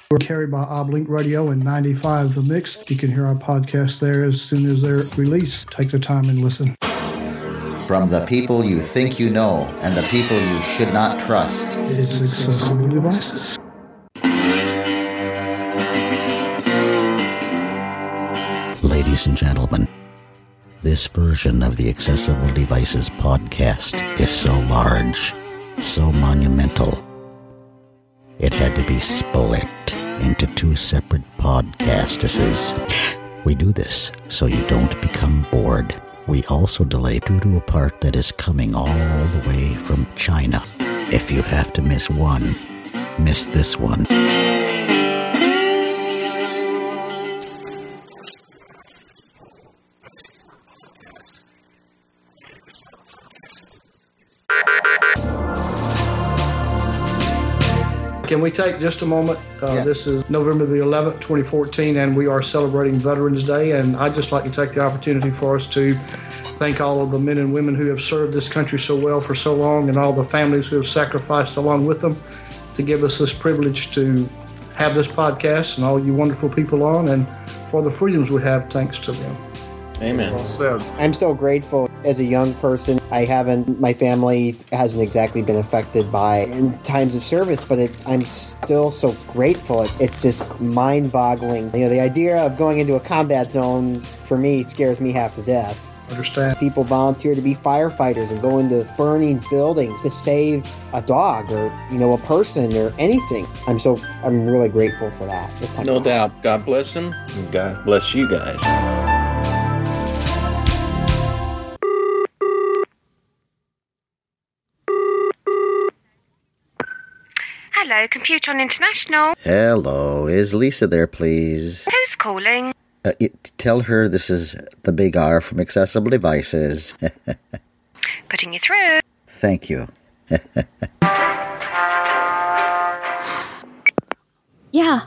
We're carried by Oblink Radio and 95 The Mix. You can hear our podcast there as soon as they're released. Take the time and listen. From the people you think you know and the people you should not trust. It's Accessible Devices. Ladies and gentlemen, this version of the Accessible Devices podcast is so large, so monumental, it had to be split into two separate podcasts. We do this so you don't become bored. We also delay due to a part that is coming all the way from China. If you have to miss one, miss this one. Can we take just a moment? This is November the 11th, 2014, and we are celebrating Veterans Day. And I'd just like to take the opportunity for us to thank all of the men and women who have served this country so well for so long, and all the families who have sacrificed along with them to give us this privilege to have this podcast, and all you wonderful people on, and for the freedoms we have thanks to them. Amen. Well said. I'm so grateful. As a young person, my family hasn't exactly been affected by in times of service, but I'm still so grateful. It's just mind-boggling. You know, the idea of going into a combat zone, for me, scares me half to death. Understand. People volunteer to be firefighters and go into burning buildings to save a dog or, a person or anything. I'm really grateful for that. It's like, No doubt. God bless them, and God bless you guys. Hello, Computron International. Hello, is Lisa there, please? Who's calling? Tell her this is the Big R from Accessible Devices. Putting you through. Thank you. Yeah.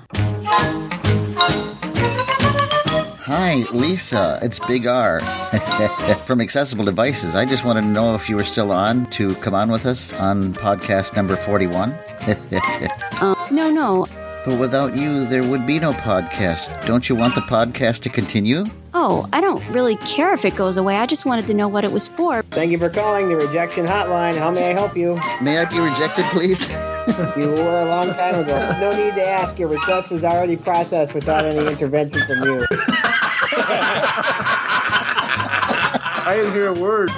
Hi, Lisa. It's Big R from Accessible Devices. I just wanted to know if you were still on to come on with us on podcast number 41. No. But without you, there would be no podcast. Don't you want the podcast to continue? Oh, I don't really care if it goes away. I just wanted to know what it was for. Thank you for calling the rejection hotline. How may I help you? May I be rejected, please? You were a long time ago. No need to ask. Your request was already processed without any intervention from you. I didn't hear a word.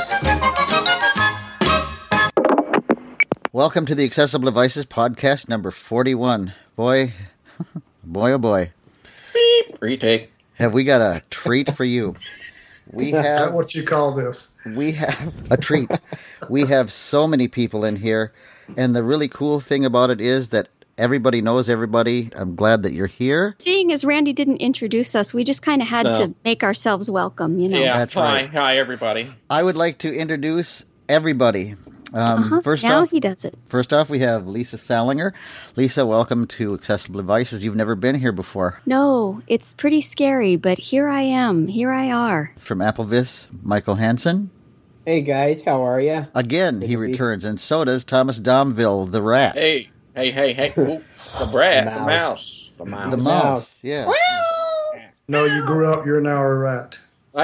Welcome to the Accessible Devices podcast number 41. Boy, oh boy. Beep. Retake. Have we got a treat for you? Is that what you call this? We have a treat. We have so many people in here, and the really cool thing about it is that everybody knows everybody. I'm glad that you're here. Seeing as Randy didn't introduce us, we just kind of had to make ourselves welcome, Yeah, That's hi. right. Hi, everybody. I would like to introduce everybody. First now off, he does it. First off, we have Lisa Salinger. Lisa, welcome to Accessible Devices. You've never been here before. No, it's pretty scary, but here I am. Here I are. From Applevis, Michael Hansen. Hey, guys. How are you? Again, he returns, and so does Thomas Domville, the rat. Hey. Ooh, the brat, the mouse. The mouse, yeah. No, you grew up, you're now a rat.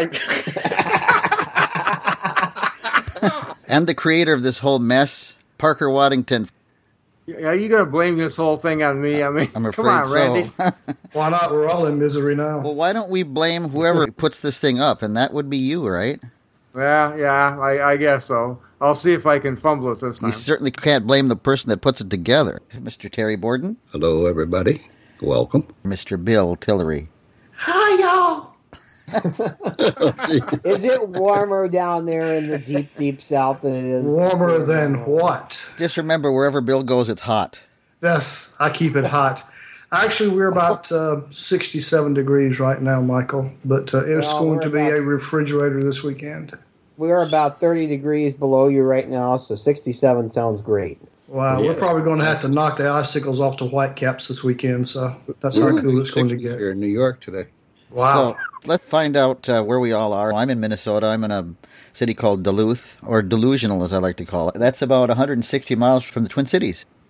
And the creator of this whole mess, Parker Waddington. Are you going to blame this whole thing on me? I mean, I'm afraid come on, so. Randy. Why not? We're all in misery now. Well, why don't we blame whoever puts this thing up? And that would be you, right? Yeah, I guess so. I'll see if I can fumble it this time. You certainly can't blame the person that puts it together. Mr. Terry Borden. Hello, everybody. Welcome. Mr. Bill Tillery. Hi, y'all. Is it warmer down there in the deep, deep south than it is? Warmer than what? Just remember, wherever Bill goes, it's hot. Yes, I keep it hot. Actually, we're about 67 degrees right now, Michael, but it's going to be a refrigerator this weekend. We're about 30 degrees below you right now, so 67 sounds great. Wow, we're probably going to have to knock the icicles off the Whitecaps this weekend, so that's how cool it's going to get. Here in New York today. Wow. So let's find out where we all are. I'm in Minnesota. I'm in a city called Duluth, or Delusional as I like to call it. That's about 160 miles from the Twin Cities.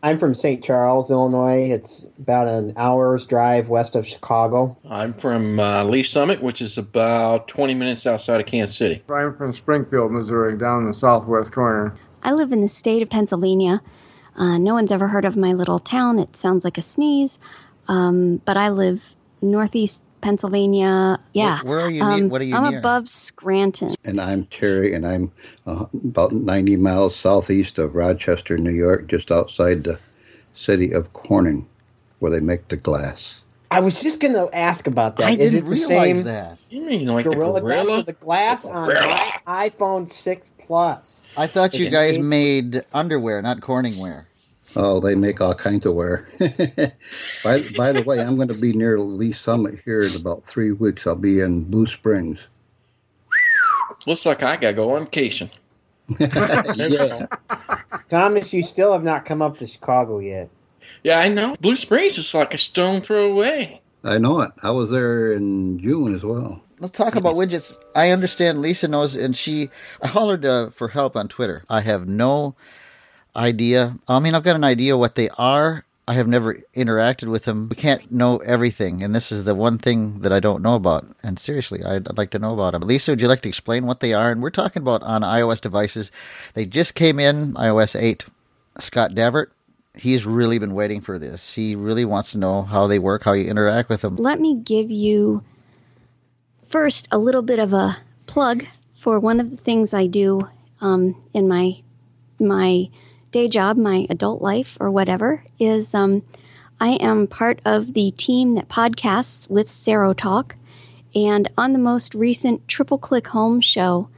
I'm from St. Charles, Illinois. It's about an hour's drive west of Chicago. I'm from Lee Summit, which is about 20 minutes outside of Kansas City. I'm from Springfield, Missouri, down in the southwest corner. I live in the state of Pennsylvania. No one's ever heard of my little town. It sounds like a sneeze. But I live northeast Pennsylvania. Yeah. Where are you? What are you I'm near? above Scranton. And I'm Terry, and I'm about 90 miles southeast of Rochester, New York, just outside the city of Corning, where they make the glass. I was just going to ask about that. I Is didn't it the realize same that. You mean like Gorilla the Glass gorilla? or the glass on my iPhone 6 Plus? I thought you Is it guys made- made underwear, not Corningware. Oh, they make all kinds of wear. By the way, I'm going to be near Lee Summit here in about 3 weeks. I'll be in Blue Springs. Looks like I got to go on vacation. Yeah. Thomas, you still have not come up to Chicago yet. Yeah, I know. Blue Springs is like a stone throw away. I know it. I was there in June as well. Let's talk about widgets. I understand Lisa knows, and I hollered for help on Twitter. I have no idea. I mean, I've got an idea what they are. I have never interacted with them. We can't know everything, and this is the one thing that I don't know about. And seriously, I'd like to know about them. Lisa, would you like to explain what they are? And we're talking about on iOS devices. They just came in, iOS 8. Scott Davert, he's really been waiting for this. He really wants to know how they work, how you interact with them. Let me give you first a little bit of a plug for one of the things I do in my day job, my adult life or whatever, is I am part of the team that podcasts with Serotalk. And on the most recent Triple Click Home show,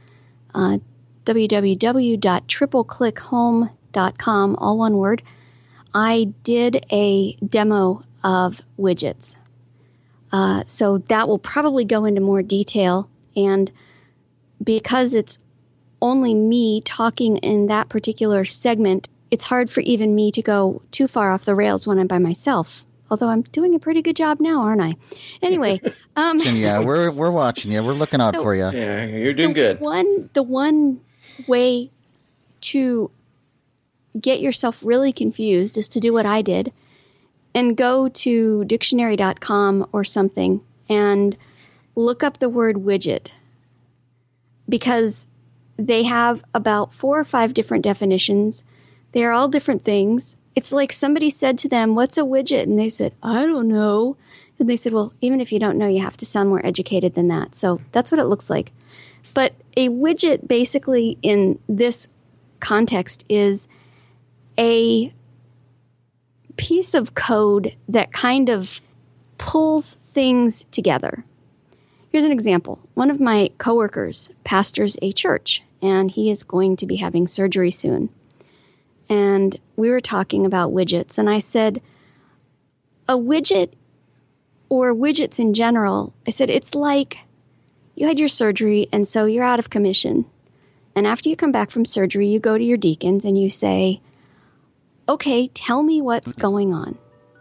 www.tripleclickhome.com, all one word, I did a demo of widgets. So that will probably go into more detail. And because it's only me talking in that particular segment, it's hard for even me to go too far off the rails when I'm by myself. Although I'm doing a pretty good job now, aren't I? Anyway. Yeah, we're watching you. We're looking out for you. Yeah, you're doing good. The one way to get yourself really confused is to do what I did and go to dictionary.com or something and look up the word widget, because they have about 4 or 5 different definitions. They're all different things. It's like somebody said to them, "What's a widget?" And they said, "I don't know." And they said, "Well, even if you don't know, you have to sound more educated than that." So that's what it looks like. But a widget, basically, in this context, is a piece of code that kind of pulls things together. Here's an example. One of my coworkers pastors a church, and he is going to be having surgery soon. And we were talking about widgets, and I said, a widget, or widgets in general, I said, it's like you had your surgery, and so you're out of commission. And after you come back from surgery, you go to your deacons and you say, "Okay, tell me what's going on."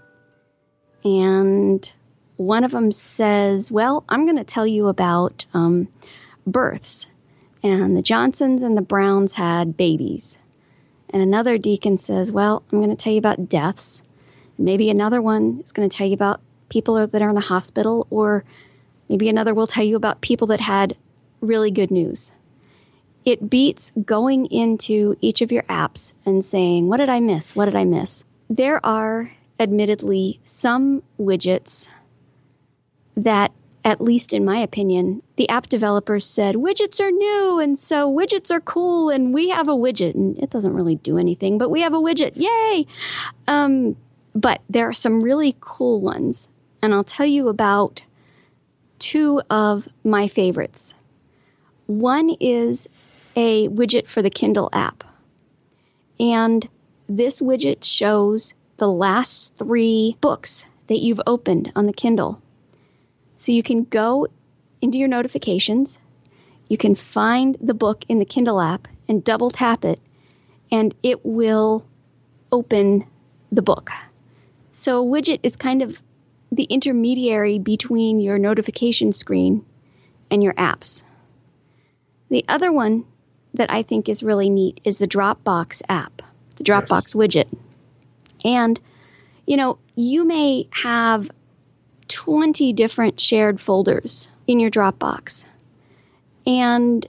And one of them says, "Well, I'm going to tell you about births. And the Johnsons and the Browns had babies." And another deacon says, "Well, I'm going to tell you about deaths." And maybe another one is going to tell you about people that are in the hospital, or maybe another will tell you about people that had really good news. It beats going into each of your apps and saying, "What did I miss? What did I miss?" There are, admittedly, some widgets that, at least in my opinion, the app developers said, widgets are new, and so widgets are cool, and we have a widget. And it doesn't really do anything, but we have a widget. Yay! But there are some really cool ones, and I'll tell you about 2 of my favorites. One is a widget for the Kindle app. And this widget shows the last 3 books that you've opened on the Kindle. So you can go into your notifications, you can find the book in the Kindle app and double tap it, and it will open the book. So a widget is kind of the intermediary between your notification screen and your apps. The other one that I think is really neat is the Dropbox app, the Dropbox widget. And, you may have 20 different shared folders in your Dropbox. And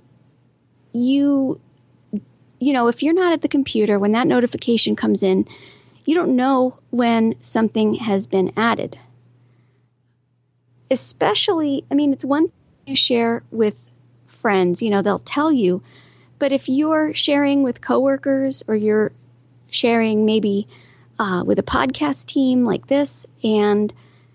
if you're not at the computer, when that notification comes in, you don't know when something has been added. Especially, it's one thing you share with friends, they'll tell you. But if you're sharing with coworkers or you're sharing maybe with a podcast team like this, and,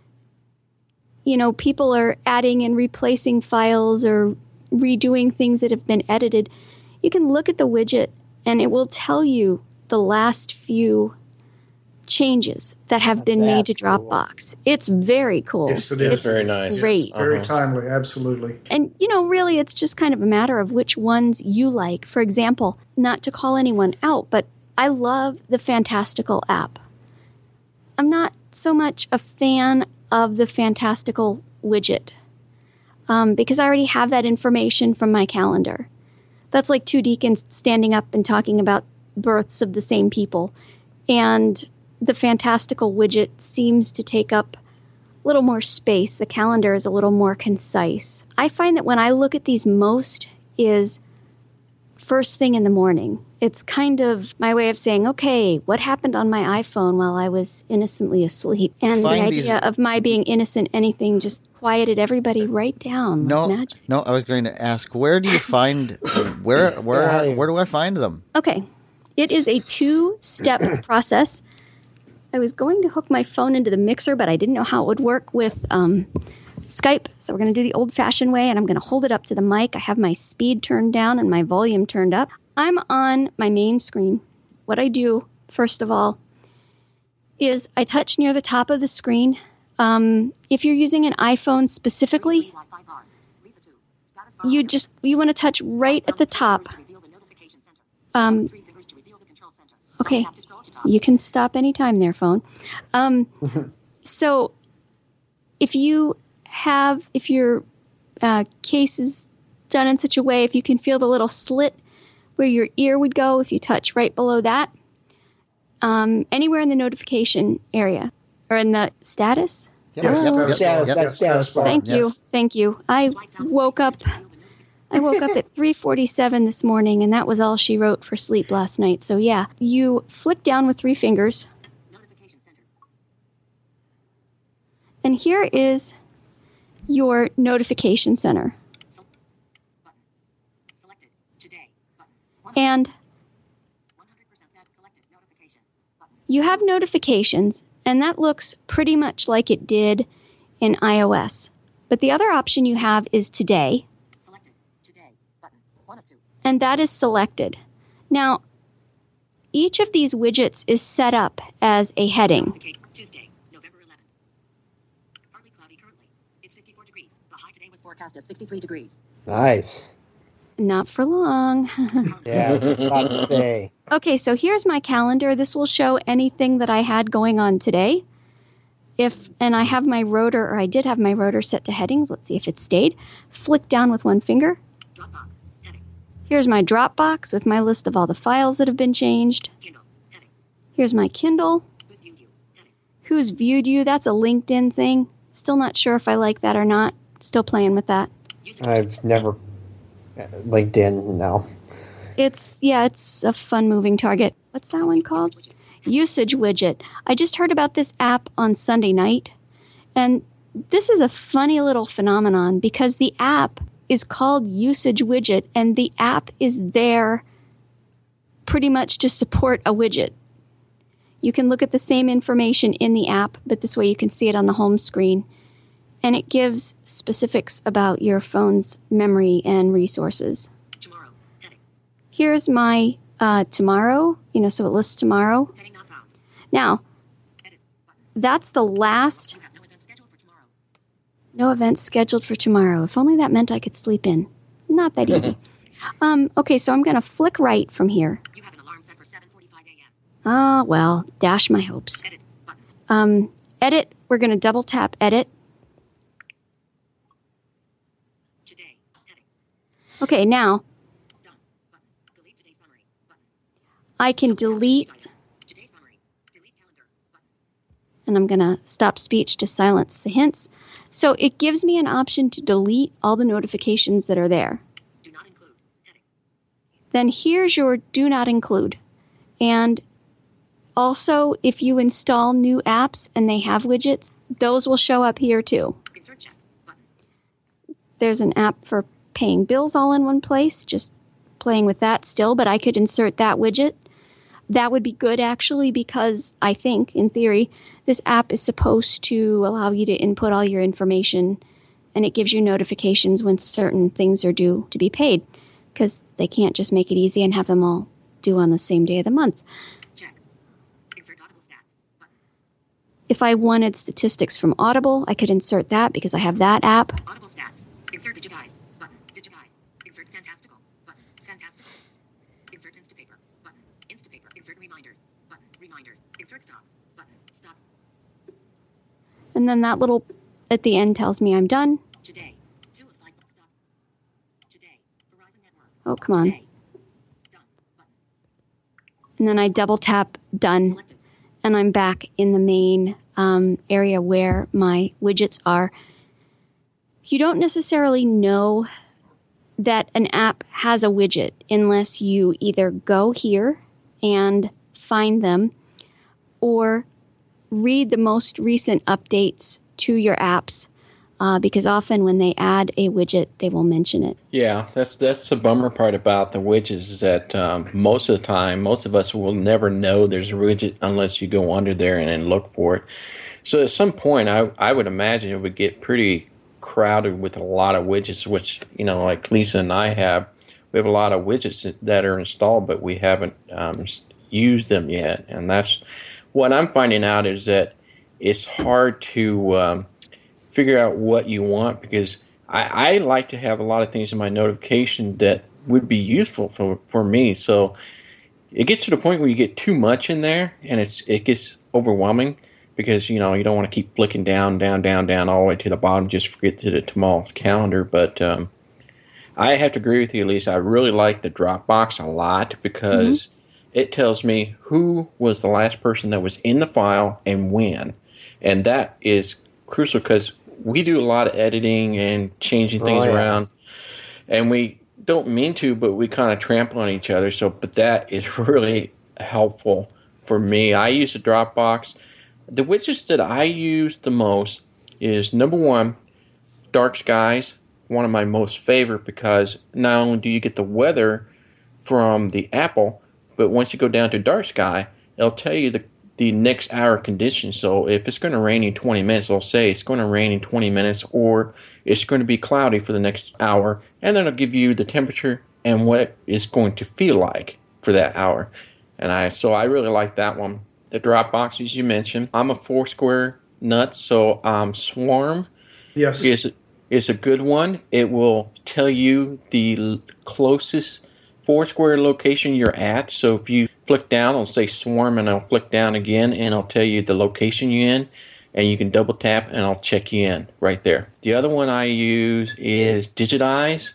people are adding and replacing files or redoing things that have been edited, you can look at the widget and it will tell you the last few changes that have been made to Dropbox. Cool. It's very cool. Yes, it is. It's very nice. Great. Yes, very timely, absolutely. And, really, it's just kind of a matter of which ones you like. For example, not to call anyone out, but I love the Fantastical app. I'm not so much a fan of the Fantastical widget because I already have that information from my calendar. That's like two deacons standing up and talking about births of the same people. And the Fantastical widget seems to take up a little more space. The calendar is a little more concise. I find that when I look at these most is first thing in the morning. It's kind of my way of saying, okay, what happened on my iPhone while I was innocently asleep? And the idea of my being innocent anything just quieted everybody right down. No, magic. No, I was going to ask, where do you find, where do I find them? Okay. It is a 2-step process. I was going to hook my phone into the mixer, but I didn't know how it would work with Skype. So we're going to do the old-fashioned way, and I'm going to hold it up to the mic. I have my speed turned down and my volume turned up. I'm on my main screen. What I do, first of all, is I touch near the top of the screen. If you're using an iPhone specifically, you want to touch right at the top. Okay, you can stop anytime there, phone. So if your case is done in such a way, if you can feel the little slit where your ear would go, if you touch right below that, anywhere in the notification area or in the status. That's status bar. Thank you. I woke up at 3:47 this morning, and that was all she wrote for sleep last night. So yeah, you flick down with 3 fingers. And here is your notification center. And you have notifications, and that looks pretty much like it did in iOS. But the other option you have is Today. And that is selected. Now, each of these widgets is set up as a heading. Tuesday, November 11th. Partly cloudy currently. It's 54 degrees. The high today was forecast as 63 degrees. Nice. Not for long. Yeah, I was about to say. Okay, so here's my calendar. This will show anything that I had going on today. And I have my rotor, or I did have my rotor set to headings. Let's see if it stayed. Flick down with 1 finger. Dropbox, heading. Here's my Dropbox with my list of all the files that have been changed. Kindle, heading. Here's my Kindle. Who's viewed you? Heading. Who's viewed you? That's a LinkedIn thing. Still not sure if I like that or not. Still playing with that. I've never... LinkedIn, no. It's a fun moving target. What's that one called? Usage widget. I just heard about this app on Sunday night, and this is a funny little phenomenon because the app is called Usage Widget, and the app is there pretty much to support a widget. You can look at the same information in the app, but this way you can see it on the home screen. And it gives specifics about your phone's memory and resources. Tomorrow, heading. Here's my tomorrow, so it lists tomorrow. Heading not found. Now, Edit button. that's the last. You have no event scheduled for tomorrow. No events scheduled for tomorrow. If only that meant I could sleep in. Not that easy. Okay, so I'm going to flick right from here. You have an alarm set for 7:45 a.m. Ah, well, dash my hopes. Edit button. Edit, we're going to double tap edit. Today, heading. Okay, now Done button. Delete today's summary button. I can delete. Today's summary. Delete calendar and I'm going to stop speech to silence the hints. So it gives me an option to delete all the notifications that are there. Do not include. Heading. Then here's your do not include. And also, if you install new apps and they have widgets, those will show up here too. Insert check. Button. There's an app for paying bills all in one place, just playing with that still, but I could insert that widget. That would be good, actually, because I think, in theory, this app is supposed to allow you to input all your information, and it gives you notifications when certain things are due to be paid, because they can't just make it easy and have them all due on the same day of the month. Check. Insert Audible stats. Button. If I wanted statistics from Audible, I could insert that because I have that app. Audible stats. Insert Digitize. Button. Digitize. Insert Fantastical. Button. Fantastical. Insert Instapaper. Button. Instapaper. Insert Reminders. Button. Reminders. Insert Stops. Button. Stops. And then that little at the end tells me I'm done. Today. 2 of 5 stops. Today. Verizon Network. Oh, come on. Today. Done. Button. And then I double tap done, Selected. and I'm back in the main area where my widgets are. You don't necessarily know that an app has a widget unless you either go here and find them or read the most recent updates to your apps, because often when they add a widget, they will mention it. Yeah, that's the bummer part about the widgets is that most of the time, most of us will never know there's a widget unless you go under there and then look for it. So at some point, I would imagine it would get pretty crowded with a lot of widgets, which, like Lisa and I have. We have a lot of widgets that are installed, but we haven't used them yet. And that's what I'm finding out is that it's hard to figure out what you want, because I like to have a lot of things in my notification that would be useful for me. So it gets to the point where you get too much in there, and it gets overwhelming, because you don't want to keep flicking down all the way to the bottom just to get to tomorrow's calendar. But I have to agree with you, Lisa. I really like the Dropbox a lot because it tells me who was the last person that was in the file and when. And that is crucial because we do a lot of editing and changing things around. And we don't mean to, but we kind of trample on each other. But that is really helpful for me. I use the Dropbox. The widgets that I use the most is, number one, Dark Skies, one of my most favorite, because not only do you get the weather from the Apple, but once you go down to Dark Sky, it'll tell you the next hour conditions. So if it's going to rain in 20 minutes, it'll say it's going to rain in 20 minutes, or it's going to be cloudy for the next hour, and then it'll give you the temperature and what it's going to feel like for that hour. And I really like that one. The Dropbox, as you mentioned, I'm a Foursquare nut, so Swarm is a good one. It will tell you the closest Foursquare location you're at. So if you flick down, it'll say Swarm, and I'll flick down again, and it'll tell you the location you're in, and you can double tap, and I'll check you in right there. The other one I use is Digitize.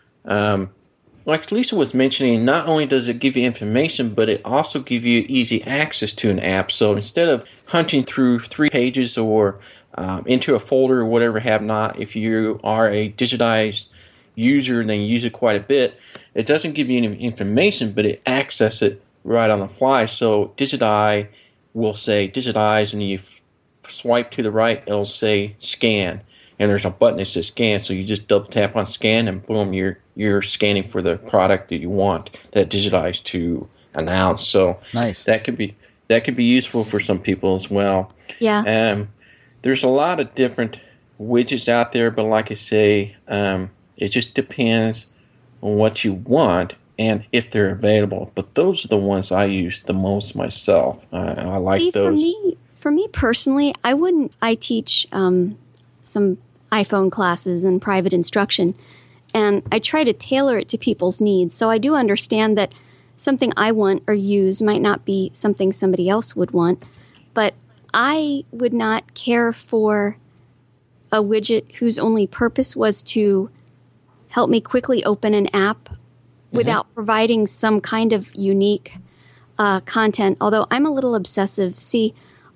Like Lisa was mentioning, not only does it give you information, but it also gives you easy access to an app. So instead of hunting through 3 pages or into a folder or whatever have not, if you are a Digitize user and then you use it quite a bit, it doesn't give you any information, but it accesses it right on the fly. So Digitize will say Digitize, and you swipe to the right, it'll say Scan. And there's a button that says Scan, so you just double tap on Scan, and boom, you're scanning for the product that you want that Digitize to announce. So nice. That could be useful for some people as well. Yeah. There's a lot of different widgets out there, but like I say, it just depends on what you want and if they're available. But those are the ones I use the most myself. I like those. For me personally, I teach some iPhone classes and private instruction, and I try to tailor it to people's needs. So I do understand that something I want or use might not be something somebody else would want, but I would not care for a widget whose only purpose was to help me quickly open an app without providing some kind of unique content. Although I'm a little obsessive. See,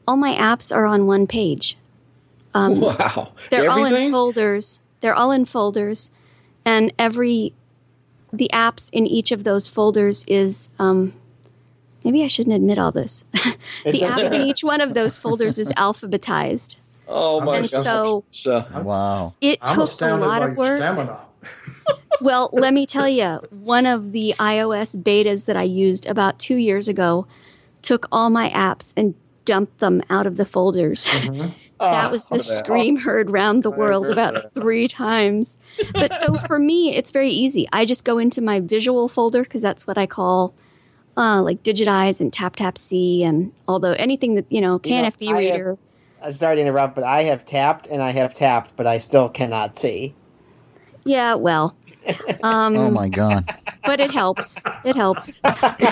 all my apps are on one page. Wow. They're all in Everything? folders. They're all in folders, and the apps in each of those folders is. Maybe I shouldn't admit all this. The apps in each one of those folders is alphabetized. Oh my And gosh. so Wow. it I'm took a astounded lot by of your work. stamina. Well, let me tell you, one of the iOS betas that I used about 2 years ago took all my apps and dumped them out of the folders. That was the scream heard round the world about 3 times. But so for me, it's very easy. I just go into my visual folder because that's what I call like Digitize and TapTapC and although anything that, KNFB reader. I'm sorry to interrupt, but I have tapped and I have tapped, but I still cannot see. Yeah, well. Oh my God. But it helps. It helps.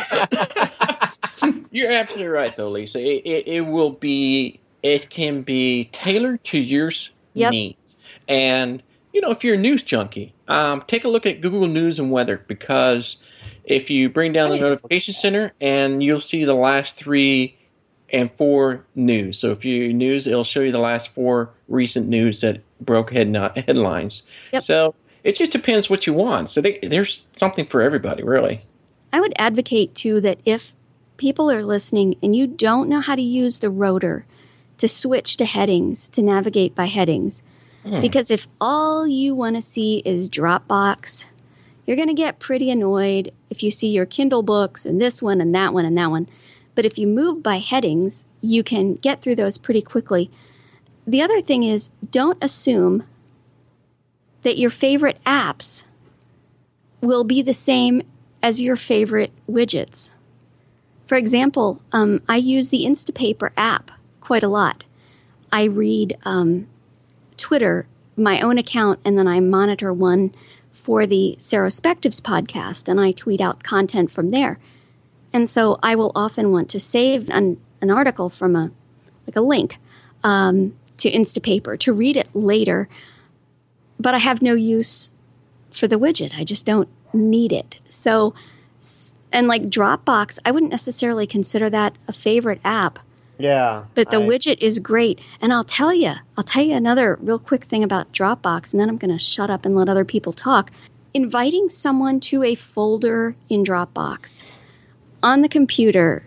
You're absolutely right, though, Lisa. It can be tailored to your Yep. needs. And, if you're a news junkie, take a look at Google News and Weather, because if you bring down the notification center, and you'll see the last 3 and 4 news. So if you news, it'll show you the last 4 recent news that broke headlines. Yep. So it just depends what you want. So there's something for everybody, really. I would advocate, too, that if people are listening and you don't know how to use the rotor to switch to headings, to navigate by headings, because if all you want to see is Dropbox, you're going to get pretty annoyed if you see your Kindle books and this one and that one and that one. But if you move by headings, you can get through those pretty quickly. The other thing is, don't assume that your favorite apps will be the same as your favorite widgets. For example, I use the Instapaper app quite a lot. I read Twitter, my own account, and then I monitor one for the Serospectives podcast, and I tweet out content from there. And so I will often want to save an article from a link to Instapaper to read it later, but I have no use for the widget. I just don't need it. So, and like Dropbox, I wouldn't necessarily consider that a favorite app. Yeah. But the widget is great. And I'll tell you another real quick thing about Dropbox, and then I'm going to shut up and let other people talk. Inviting someone to a folder in Dropbox on the computer.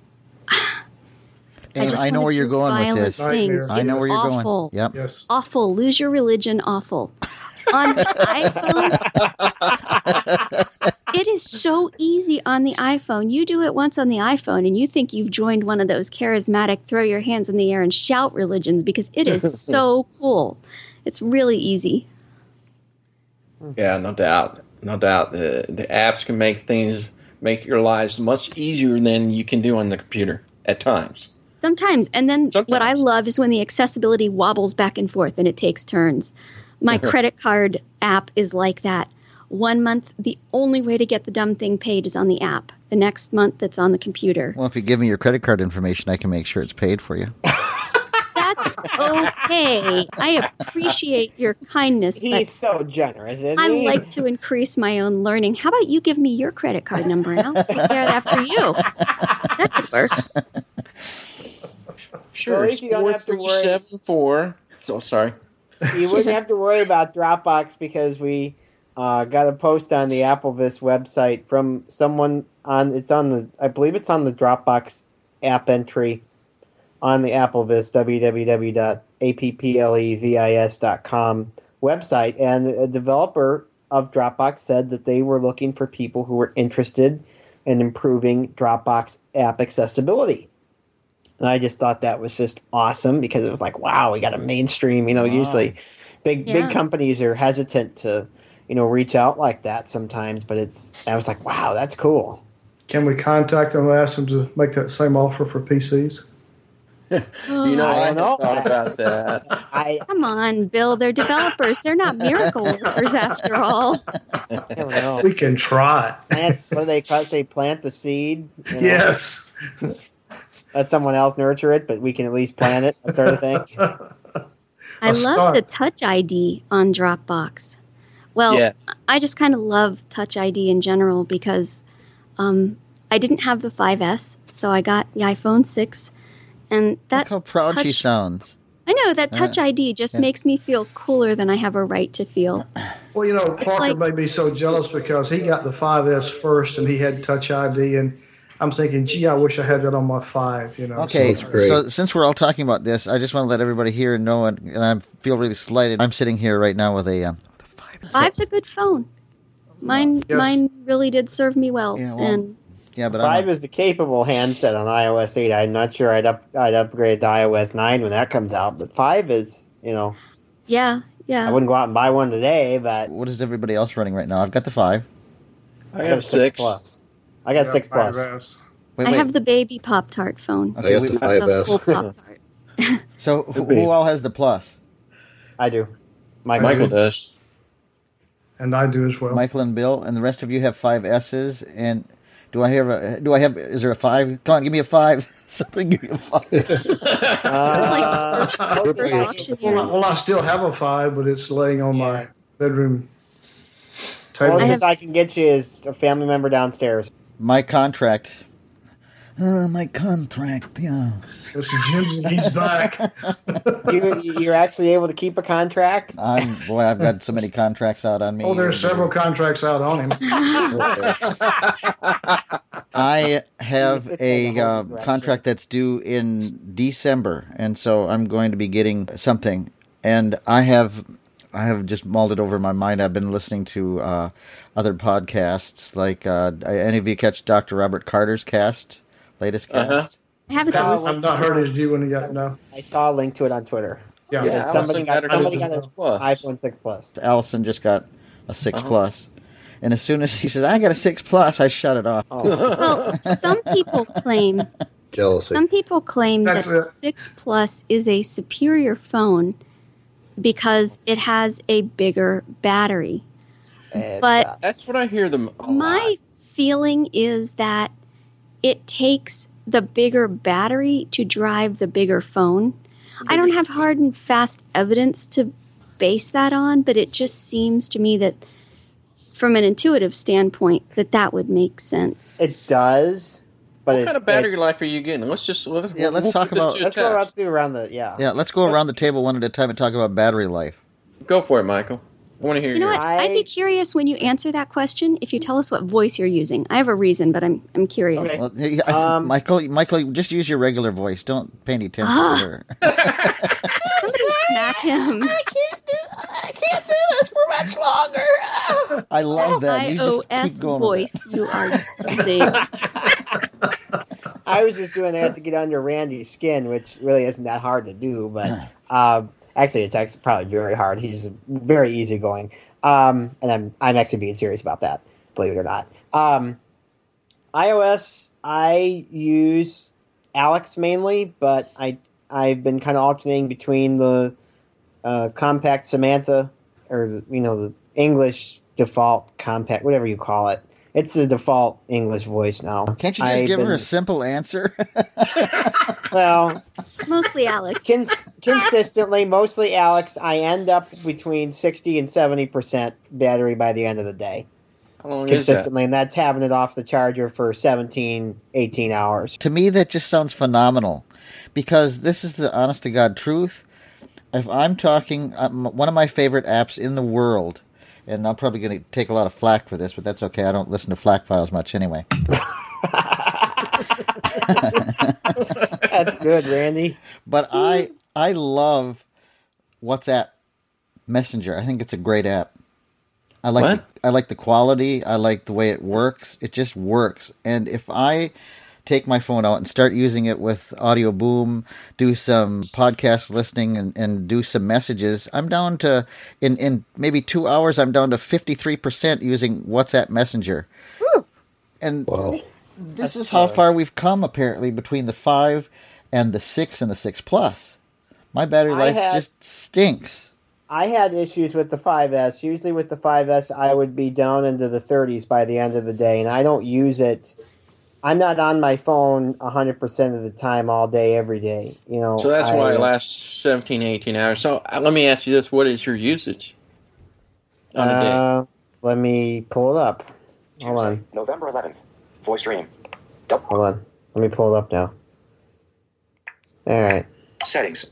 And I know where you're going with this. Things. I know where you're awful. going. Yep. Yes. Awful. Lose your religion. Awful. On the iPhone, it is so easy on the iPhone. You do it once on the iPhone and you think you've joined one of those charismatic throw your hands in the air and shout religions because it is so cool. It's really easy. Yeah, no doubt. No doubt. The apps can make your lives much easier than you can do on the computer at times. Sometimes. And then what I love is when the accessibility wobbles back and forth and it takes turns. My credit card app is like that. 1 month, the only way to get the dumb thing paid is on the app. The next month, it's on the computer. Well, if you give me your credit card information, I can make sure it's paid for you. That's okay. I appreciate your kindness. He's so generous, isn't I he? like to increase my own learning. How about you give me your credit card number and I'll take care of that for you? That could work. Sure. Well, at least you don't have to worry. 4374. So sorry. You wouldn't have to worry about Dropbox because we got a post on the AppleVis website from someone I believe it's on the Dropbox app entry on the AppleVis, www.applevis.com website. And a developer of Dropbox said that they were looking for people who were interested in improving Dropbox app accessibility. And I just thought that was just awesome because it was like, wow, we got a mainstream. Usually big companies are hesitant to, reach out like that sometimes. But I was like, wow, that's cool. Can we contact them and ask them to make that same offer for PCs? I hadn't thought about that. Come on, Bill. They're developers. They're not miracle workers after all. I don't know. We can try. What do they say? Plant the seed? Yes. Let someone else nurture it, but we can at least plant it, that sort of thing. I love the Touch ID on Dropbox. Well, yes. I just kind of love Touch ID in general because I didn't have the 5S, so I got the iPhone 6, And that Look how proud she touch- sounds. I know that Touch ID just makes me feel cooler than I have a right to feel. Well, you know, Parker like- made me so jealous because he got the 5S first and he had Touch ID, and I'm thinking, gee, I wish I had that on my 5. You know. Okay, That's great. so since we're all talking about this, I just want to let everybody here know, and I feel really slighted. I'm sitting here right now with a 5's a good phone. Mine really did serve me well. Yeah, well, and yeah, but 5 is a capable handset on iOS 8. I'm not sure I'd upgrade to iOS 9 when that comes out, but 5 is, yeah. I wouldn't go out and buy one today, but what is everybody else running right now? I've got the 5. I have 6. Plus. I got 6 Plus. 5S. Wait, I have the baby Pop-Tart phone. Okay, I got the Not the 5S. full Pop-Tart. So who all has the Plus? I do. Michael does. And I do as well. Michael and Bill, and the rest of you have 5S's. And is there a 5? Come on, give me a 5. Somebody give me a 5. It's like the first option here. Well, I still have a 5, but it's laying on my bedroom table. Closest I can get you is a family member downstairs. My contract. Yeah. Mr. Jimsy, he's back. You're actually able to keep a contract? I've got so many contracts out on me. Oh, there's several contracts out on him. I have a contract that's due in December, and so I'm going to be getting something. And I have just mulled it over in my mind. I've been listening to other podcasts, like any of you catch Dr. Robert Carter's latest cast? I haven't listened I've to not it. heard his due one yet, no. I saw a link to it on Twitter. Yeah. Somebody got Allison got his his Plus. iPhone 6 Plus. Allison just got a 6 Plus. And as soon as he says, I got a 6 Plus, I shut it off. Well, some people claim Jealousy. That's that it. 6 Plus is a superior phone because it has a bigger battery. But That's what I hear them a my lot. feeling is that it takes the bigger battery to drive the bigger phone. I don't have hard and fast evidence to base that on, but it just seems to me that from an intuitive standpoint that would make sense. It does, but What kind of battery life are you getting? Let's talk about. Let's go around through around the Yeah, let's go around the table one at a time and talk about battery life. Go for it, Michael. I want to hear You know yours. what? I'd be curious when you answer that question if you tell us what voice you're using. I have a reason, but I'm curious. Okay. Well, Michael, just use your regular voice. Don't pay any attention to her. Somebody smack him. I can't do this for much longer. I love that. You just keep iOS going voice you are using. I was just doing that to get under Randy's skin, which really isn't that hard to do, but actually it's actually probably very hard. He's very easygoing. And I'm actually being serious about that, believe it or not. iOS, I use Alex mainly, but I've been kind of alternating between the compact Samantha, or the English default compact, whatever you call it. It's the default English voice now. Can't you just give her a simple answer? Well, mostly Alex. Consistently, mostly Alex. I end up between 60 and 70% battery by the end of the day. How long is that? Consistently, and that's having it off the charger for 17, 18 hours. To me, that just sounds phenomenal, because this is the honest to God truth. If I'm talking, one of my favorite apps in the world, and I'm probably going to take a lot of flack for this, but that's okay. I don't listen to FLAC files much anyway. That's good, Randy. But I love WhatsApp Messenger. I think it's a great app. I like the quality. I like the way it works. It just works. And if I take my phone out and start using it with Audio Boom, do some podcast listening, and do some messages, I'm down to, in maybe 2 hours, I'm down to 53% using WhatsApp Messenger. Woo. And wow. This is how far we've come, apparently, between the 5 and the 6 and the 6 Plus. My battery life just stinks. I had issues with the 5S. Usually with the 5S, I would be down into the 30s by the end of the day, and I don't use it. I'm not on my phone 100% of the time, all day, every day. So that's why it lasts 17, 18 hours. So let me ask you this. What is your usage on a day? Let me pull it up. Hold on. November 11th. Voice stream. Hold on. Let me pull it up now. All right. Settings.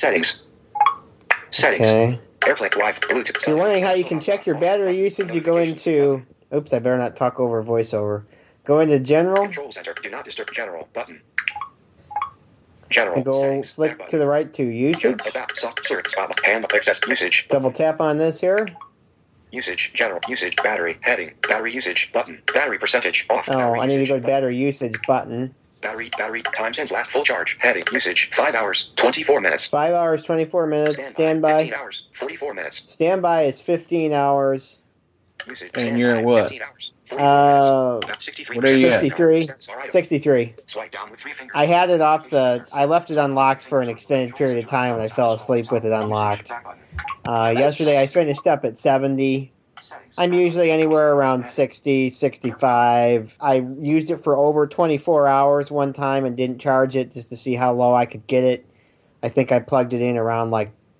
Okay. Airplane Wi-Fi Bluetooth. So you're wondering how you can check your battery usage? You go into... Oops, I better not talk over voiceover. Go into General. Control Center. Do not disturb General button. General And go settings. flick Back to the right to Usage. About soft search. Hand access usage. Double tap on this here. Usage. General usage. Battery heading. Battery usage button. Battery percentage off. Oh, Battery I need to usage, go to battery usage button. Battery time since last full charge. Heading usage 5 hours 24 minutes. 5 hours 24 minutes. Standby. 15 hours 44 minutes. Standby is 15 hours. Usage. And you're at what? 15 hours 44 minutes. 63%. What are you at? 63. Swipe down with 3 fingers. I had it off I left it unlocked for an extended period of time and I fell asleep with it unlocked. Yesterday I finished up at 70. I'm usually anywhere around 60, 65. I used it for over 24 hours one time and didn't charge it just to see how low I could get it. I think I plugged it in around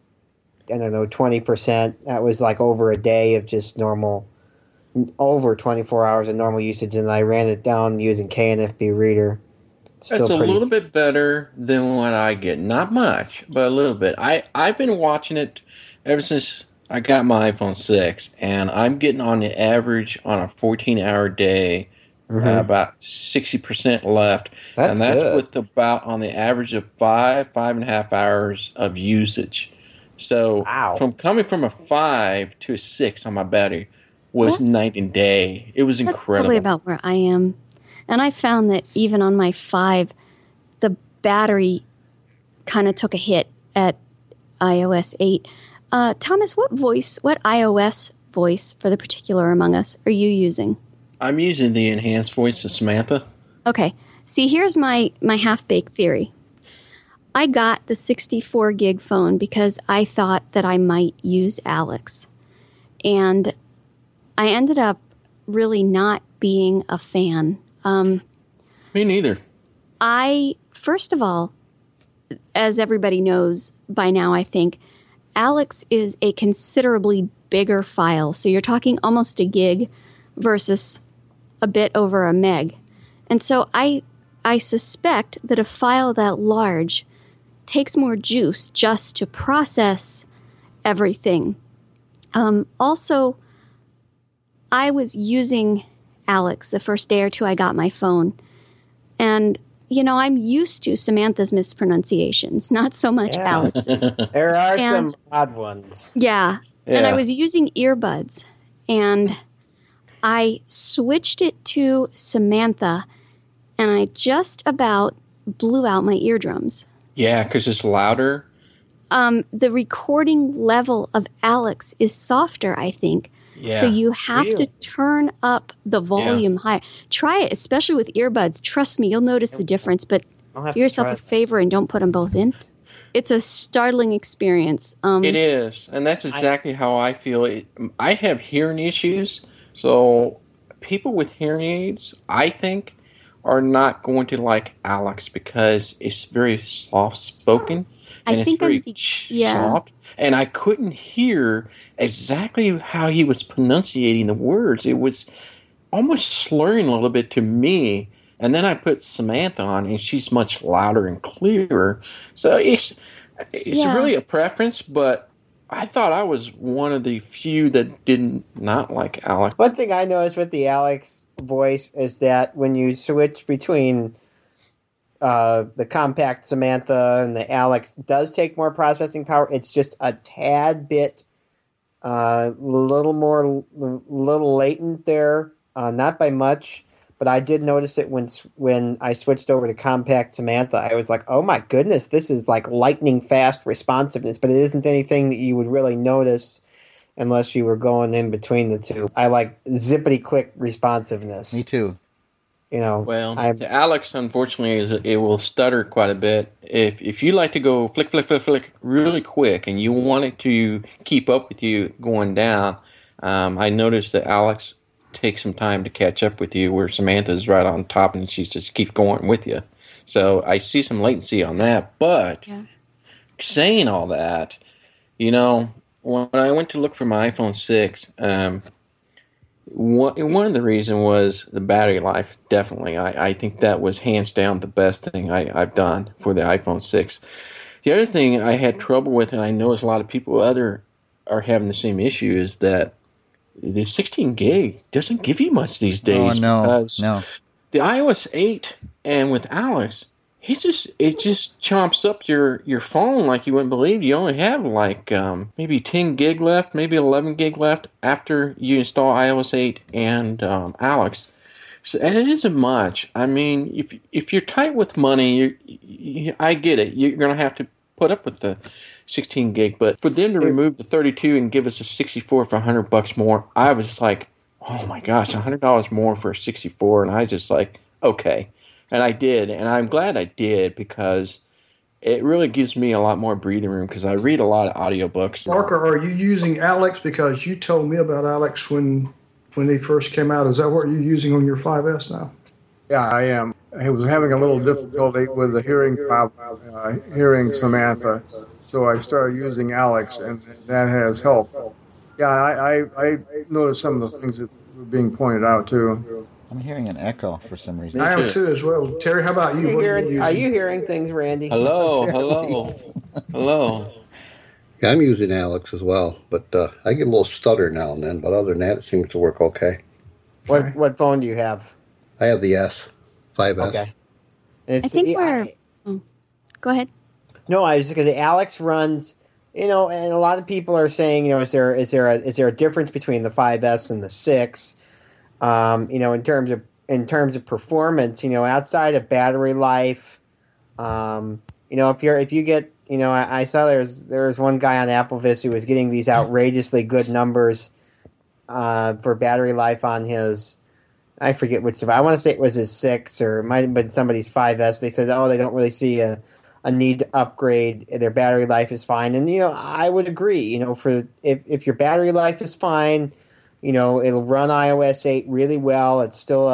20%. That was over a day of just normal, over 24 hours of normal usage, and I ran it down using KNFB Reader. That's a little bit better than what I get. Not much, but a little bit. I've been watching it ever since I got my iPhone 6, and I'm getting on the average on a 14-hour day, about 60% left. That's good. with about on the average of 5.5 hours of usage. So from coming from a 5 to a 6 on my battery was night and day. It was incredible. That's probably about where I am. And I found that even on my 5, the battery kind of took a hit at iOS 8. Thomas, what iOS voice for the particular among us are you using? I'm using the enhanced voice of Samantha. Okay. See, here's my half-baked theory. I got the 64 gig phone because I thought that I might use Alex. And I ended up really not being a fan. Me neither. First of all, as everybody knows by now, I think, Alex is a considerably bigger file. So you're talking almost a gig versus a bit over a meg. And so I suspect that a file that large takes more juice just to process everything. Also, I was using Alex the first day or two I got my phone. And, I'm used to Samantha's mispronunciations, not so much Alex's. There are some odd ones. Yeah. And I was using earbuds. And I switched it to Samantha. And I just about blew out my eardrums. Yeah, because it's louder. The recording level of Alex is softer, I think. Yeah. So you have to turn up the volume high. Try it, especially with earbuds. Trust me, you'll notice the difference. But do yourself a favor and don't put them both in. It's a startling experience. It is, and that's exactly how I feel. I have hearing issues, so people with hearing aids, I think, are not going to like Alex because it's very soft-spoken. And it's very soft. And I couldn't hear exactly how he was pronunciating the words. It was almost slurring a little bit to me. And then I put Samantha on, and she's much louder and clearer. So it's really a preference, but I thought I was one of the few that did not like Alex. One thing I noticed with the Alex voice is that when you switch between the compact Samantha and the Alex, does take more processing power. It's just a tad bit, little latent there, not by much. But I did notice it when I switched over to compact Samantha. I was like, oh my goodness, this is like lightning fast responsiveness. But it isn't anything that you would really notice unless you were going in between the two. I like zippity quick responsiveness. Me too. The Alex, unfortunately, it will stutter quite a bit. If you like to go flick, flick, flick, flick really quick and you want it to keep up with you going down, I noticed that Alex takes some time to catch up with you where Samantha's right on top and she just keeps going with you. So I see some latency on that. But saying all that, when I went to look for my iPhone 6, One of the reasons was the battery life. Definitely, I think that was hands down the best thing I've done for the iPhone 6. The other thing I had trouble with, and I know a lot of people are having the same issue, is that the 16 gig doesn't give you much these days. No. The iOS 8 and with Alex, it just chomps up your phone like you wouldn't believe. You only have like maybe 10 gig left, maybe 11 gig left after you install iOS 8 and Alex. So, and it isn't much. I mean, if you're tight with money, I get it. You're going to have to put up with the 16 gig. But for them to remove the 32 and give us a 64 for $100 more, I was like, oh my gosh, $100 more for a 64. And I just like, okay. And I did. And I'm glad I did because it really gives me a lot more breathing room because I read a lot of audiobooks. Parker, are you using Alex? Because you told me about Alex when they first came out. Is that what you're using on your 5S now? Yeah, I am. I was having a little difficulty with the hearing problem, hearing Samantha, so I started using Alex, and that has helped. Yeah, I noticed some of the things that were being pointed out, too. I'm hearing an echo for some reason. I am, too, as well. Terry, how about you? Are you hearing things, Randy? Hello. Yeah, I'm using Alex as well, but I get a little stutter now and then. But other than that, it seems to work okay. What phone do you have? I have the S, 5S. Okay. I think go ahead. No, I was because Alex runs, and a lot of people are saying, is there a difference between the 5S and the 6? In terms of performance, outside of battery life, if you get, I saw there was one guy on AppleVis who was getting these outrageously good numbers for battery life on his, I forget which device. I want to say it was his 6 or it might have been somebody's 5S. They said, they don't really see a need to upgrade. Their battery life is fine. And, I would agree, for if your battery life is fine, it'll run iOS 8 really well. It's still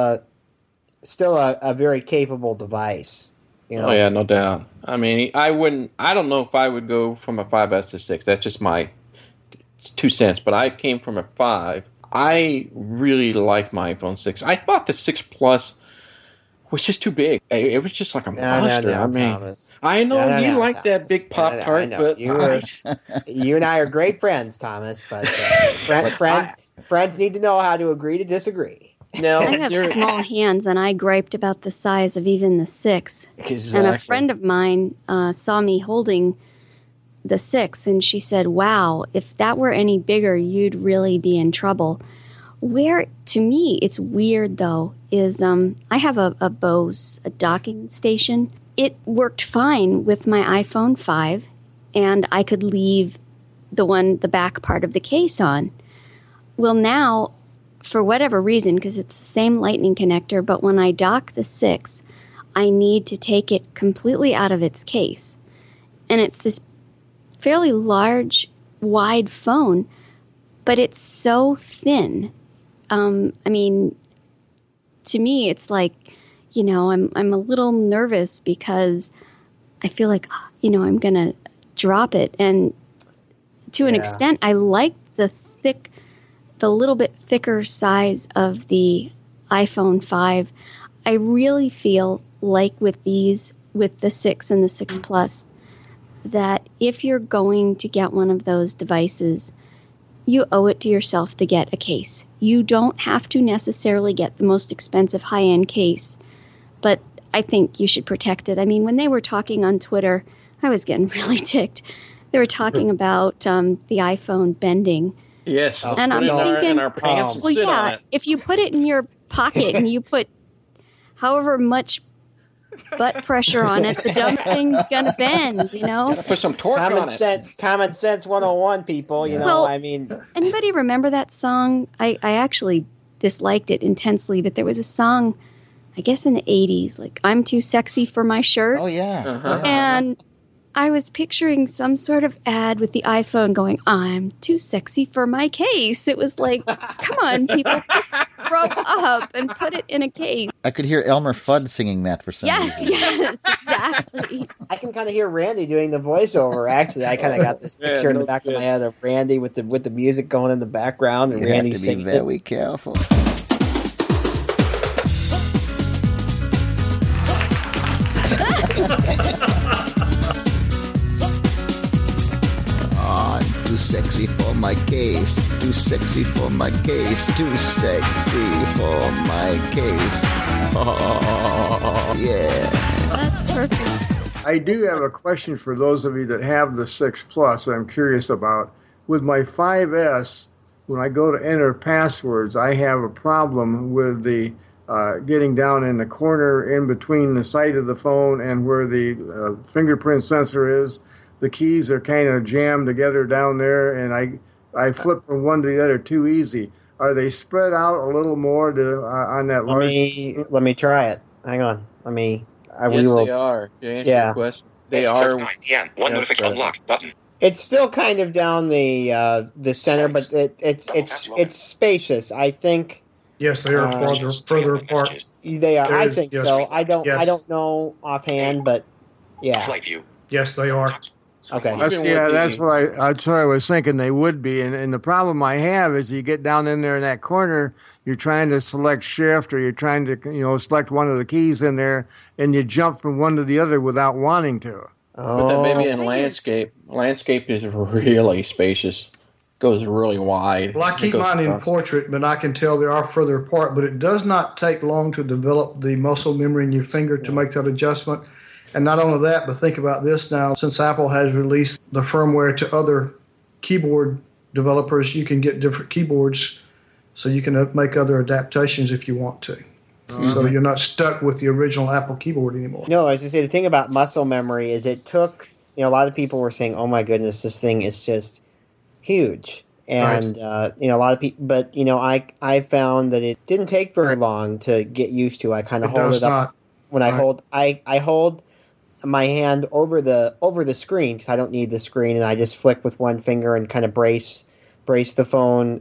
a very capable device. Oh yeah, no doubt. I mean, I don't know if I would go from a 5S to 6. That's just my 2 cents. But I came from a 5. I really like my iPhone 6. I thought the 6 Plus was just too big. It was just like a monster. Thomas. I know you like that big Pop-Tart, but you and I are great friends, Thomas. But friends need to know how to agree to disagree. No, I have small hands, and I griped about the size of even the 6. Exactly. And a friend of mine saw me holding the 6, and she said, wow, if that were any bigger, you'd really be in trouble. Where, to me, it's weird, though, is I have a Bose docking station. It worked fine with my iPhone 5, and I could leave the back part of the case on. Well, now, for whatever reason, because it's the same lightning connector, but when I dock the 6, I need to take it completely out of its case. And it's this fairly large, wide phone, but it's so thin. I mean, to me, it's like, I'm a little nervous because I feel like, I'm going to drop it. And to an extent, I like the little bit thicker size of the iPhone 5. I really feel like with the 6 and the 6 Plus, that if you're going to get one of those devices, you owe it to yourself to get a case. You don't have to necessarily get the most expensive high-end case, but I think you should protect it. I mean, when they were talking on Twitter, I was getting really ticked. They were talking about the iPhone bending. Yes, and I'm thinking, in our pants and sit on it. If you put it in your pocket and you put however much butt pressure on it, the dumb thing's gonna bend, Put some torque on it. Common sense 101, people. Anybody remember that song? I actually disliked it intensely, but there was a song, I guess in the 80s, like "I'm Too Sexy for My Shirt." Oh yeah, and I was picturing some sort of ad with the iPhone going, "I'm too sexy for my case." It was like, come on, people, just grow up and put it in a case. I could hear Elmer Fudd singing that for some reason. Yes, exactly. I can kind of hear Randy doing the voiceover. Actually, I kind of got this picture in the back of my head of Randy with the music going in the background and You Randy have to be singing. very careful. I'm too sexy for my case. Too sexy for my case. Too sexy for my case. Oh, yeah. That's perfect. I do have a question for those of you that have the 6 Plus I'm curious about. With my 5S, when I go to enter passwords, I have a problem with the getting down in the corner in between the side of the phone and where the fingerprint sensor is. The keys are kind of jammed together down there, and I flip from one to the other too easy. Are they spread out a little more on that large? Let me try it. Hang on. Yes, they are. To answer your question, they are. 9 p.m. One notification unlock button. It's still kind of down the center, but it's spacious. I think. Yes, they are further apart. They are. I think yes. so. I don't know offhand, but yeah. Flight view. Yes, they are. Okay. That's what I was thinking they would be. And the problem I have is you get down in there in that corner, you're trying to select shift or you're trying to select one of the keys in there, and you jump from one to the other without wanting to. But that maybe in landscape. Landscape is really spacious. Goes really wide. Well, I keep mine in portrait, but I can tell they are further apart. But it does not take long to develop the muscle memory in your finger to make that adjustment. And not only that, but think about this now. Since Apple has released the firmware to other keyboard developers, you can get different keyboards so you can make other adaptations if you want to. Mm-hmm. So you're not stuck with the original Apple keyboard anymore. No, I was going to say, the thing about muscle memory is it took, a lot of people were saying, oh my goodness, this thing is just huge. And, right. A lot of people, but, I found that it didn't take very long to get used to. I kind of hold it up. When I hold my hand over the screen, because I don't need the screen, and I just flick with one finger and kind of brace the phone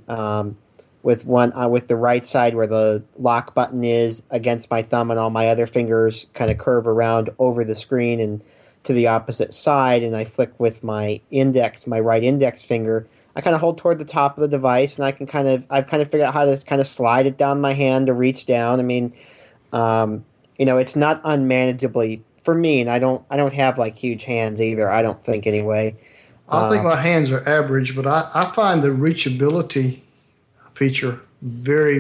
with the right side where the lock button is against my thumb, and all my other fingers kind of curve around over the screen and to the opposite side, and I flick with my right index finger. I kind of hold toward the top of the device, and I've kind of figured out how to kind of slide it down my hand to reach down. I mean, it's not unmanageably for me, and I don't have like huge hands either. I don't think anyway. I think my hands are average, but I find the reachability feature very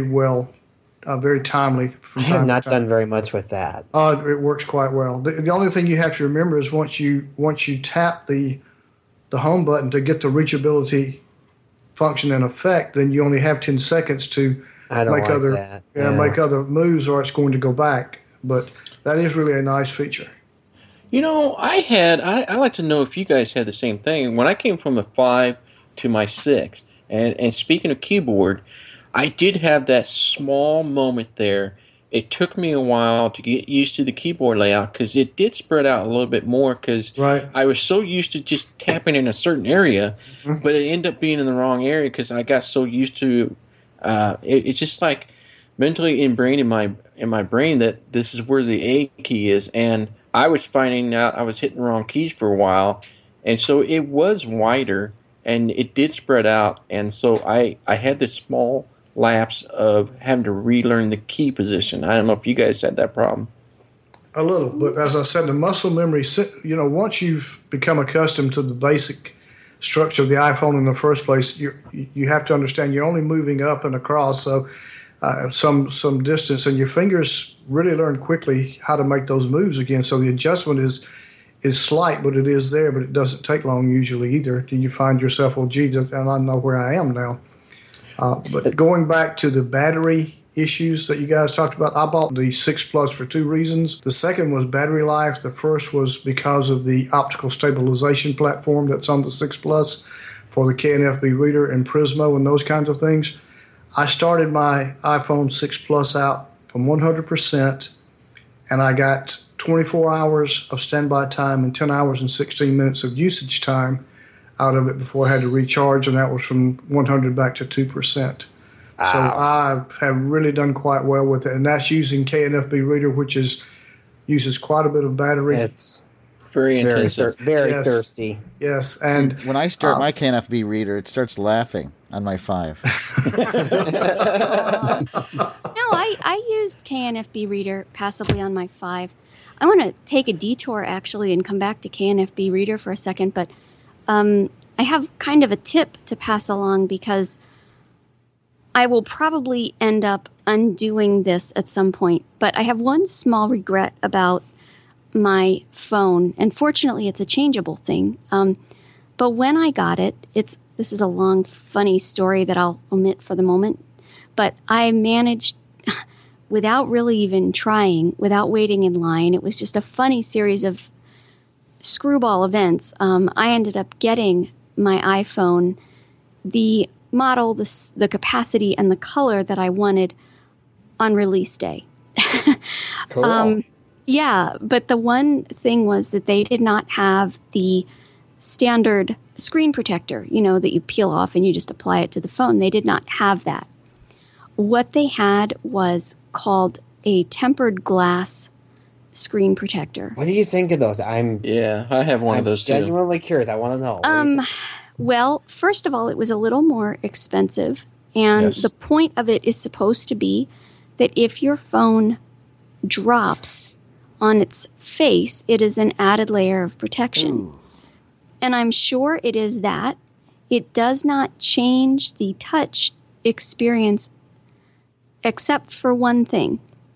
timely. I have not done very much with that. It works quite well. The only thing you have to remember is once you tap the home button to get the reachability function in effect, then you only have 10 seconds to make other moves, or it's going to go back. But that is really a nice feature. I like to know if you guys had the same thing. When I came from a 5 to my 6, and speaking of keyboard, I did have that small moment there. It took me a while to get used to the keyboard layout because it did spread out a little bit more because I was so used to just tapping in a certain area, but it ended up being in the wrong area because I got so used to it's just like mentally ingrained in my brain that this is where the A key is, and I was finding out I was hitting the wrong keys for a while, and so it was wider and it did spread out, and so I had this small lapse of having to relearn the key position. I don't know if you guys had that problem. A little, but as I said, the muscle memory, once you've become accustomed to the basic structure of the iPhone in the first place, you have to understand you're only moving up and across, so some distance, and your fingers really learn quickly how to make those moves again. So the adjustment is slight, but it is there, but it doesn't take long usually either. Do you find yourself, well, gee, and I know where I am now. But going back to the battery issues that you guys talked about, I bought the 6 Plus for 2 reasons. The second was battery life. The first was because of the optical stabilization platform that's on the 6 Plus for the KNFB reader and Prismo and those kinds of things. I started my iPhone 6 Plus out from 100%, and I got 24 hours of standby time and 10 hours and 16 minutes of usage time out of it before I had to recharge, and that was from 100 back to 2%. So I have really done quite well with it, and that's using KNFB Reader, which uses quite a bit of battery. It's very intensive. Very thirsty. Yes, and when I start my KNFB reader, it starts laughing on my 5. No, I used KNFB Reader passively on my 5. I want to take a detour, actually, and come back to KNFB Reader for a second, but I have kind of a tip to pass along because I will probably end up undoing this at some point, but I have one small regret about my phone, and fortunately it's a changeable thing. But when I got it, this is a long, funny story that I'll omit for the moment, but I managed, without really even trying, without waiting in line, it was just a funny series of screwball events. I ended up getting my iPhone, the model, the capacity, and the color that I wanted on release day. Cool. Yeah, but the one thing was that they did not have the standard screen protector, that you peel off and you just apply it to the phone. They did not have that. What they had was called a tempered glass screen protector. What do you think of those? I have one of those too. I'm genuinely curious. I want to know. Well, first of all, it was a little more expensive, and the point of it is supposed to be that if your phone drops on its face, it is an added layer of protection. Ooh. And I'm sure it is that. It does not change the touch experience except for one thing.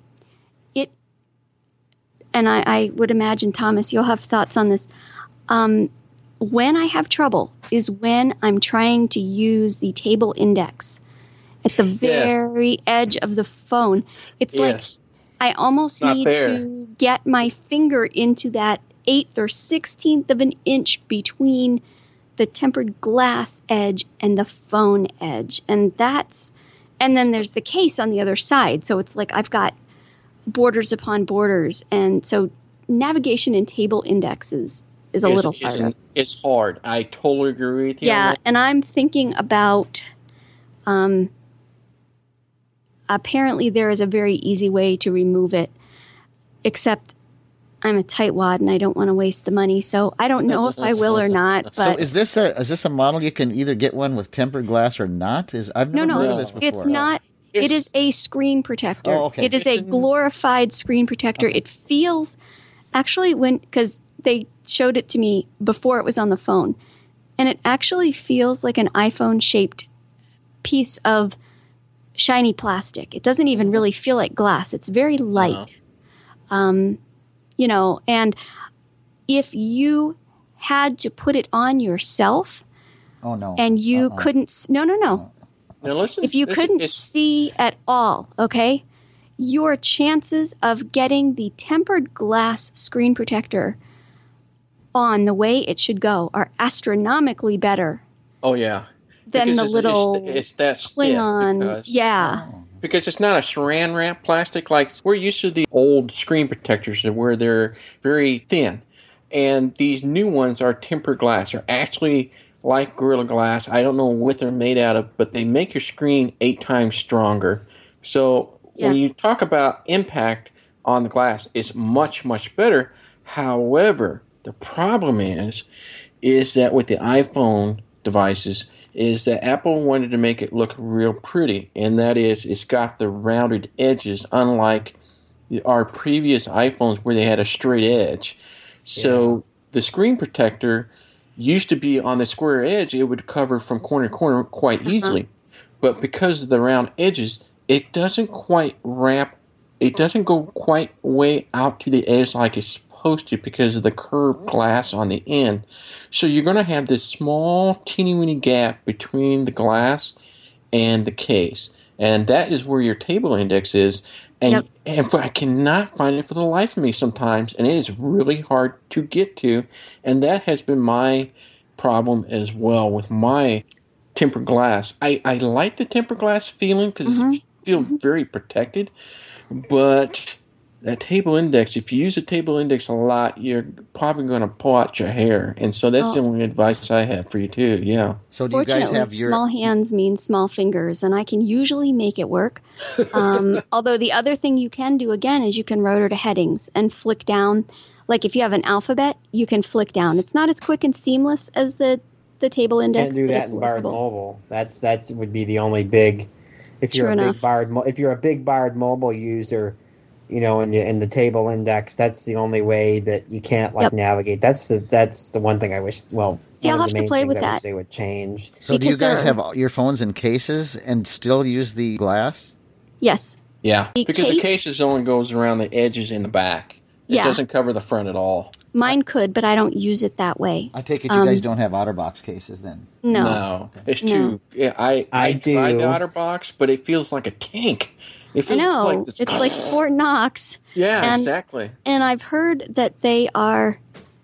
And I would imagine, Thomas, you'll have thoughts on this. When I have trouble is when I'm trying to use the table index at the very edge of the phone. It's like I almost need to get my finger into that 1/8 or 1/16 of an inch between the tempered glass edge and the phone edge. And then there's the case on the other side. So it's like I've got borders upon borders. And so navigation in table indexes is a little harder. It's hard. I totally agree with you. Yeah, and I'm thinking about apparently there is a very easy way to remove it, except I'm a tightwad and I don't want to waste the money, so I don't know if I will or not. But so is this a model you can either get one with tempered glass or not? I've never heard of this before. It's not. It is a screen protector. Oh, okay. It is a glorified screen protector. Okay. It feels actually because they showed it to me before it was on the phone, and it actually feels like an iPhone-shaped piece of shiny plastic. It doesn't even really feel like glass. It's very light. And if you had to put it on yourself, and you couldn't, no. Now listen, if you couldn't see at all, okay, your chances of getting the tempered glass screen protector on the way it should go are astronomically better. Oh yeah. Than because the little it's that Klingon. Because it's not a saran wrap plastic like we're used to the old screen protectors where they're very thin. And these new ones are tempered glass. They're actually like Gorilla Glass. I don't know what they're made out of, but they make your screen 8 times stronger. So when you talk about impact on the glass, it's much, much better. However, the problem is that with the iPhone devices, is that Apple wanted to make it look real pretty, and that is it's got the rounded edges, unlike our previous iPhones where they had a straight edge. So the screen protector used to be on the square edge. It would cover from corner to corner quite easily. But because of the round edges, it doesn't quite wrap. It doesn't go quite way out to the edge like it's supposed to because of the curved glass on the end. So you're going to have this small teeny-weeny gap between the glass and the case. And that is where your table index is. And, and I cannot find it for the life of me sometimes. And it is really hard to get to. And that has been my problem as well with my tempered glass. I like the tempered glass feeling because it feels very protected. But that table index, if you use a table index a lot, you're probably going to pull out your hair. And so that's the only advice I have for you, too. Yeah. So do you guys have your... small hands mean small fingers, and I can usually make it work. Although the other thing you can do, again, is you can rotor to headings and flick down. Like if you have an alphabet, you can flick down. It's not as quick and seamless as the table index, Can't do but that it's in Bard workable. Mobile. That would be the only big... If you're True a enough. big Bard, if you're a big Bard Mobile user... in the table index, that's the only way that you can't navigate. That's the one thing I wish. Well, See, I'll one of have the to main play things with I that. wish they would change. So do you Because guys have your phones in cases and still use the glass? Yes. Yeah, The because the case- cases only goes around the edges in the back. It Yeah. doesn't cover the front at all. Mine could, but I don't use it that way. I take it you guys don't have OtterBox cases then? No. It's No. too. Yeah, I do. tried the OtterBox, but it feels like a tank. It I feels know. like It's like Fort Knox. Yeah, and, exactly. And I've heard that they are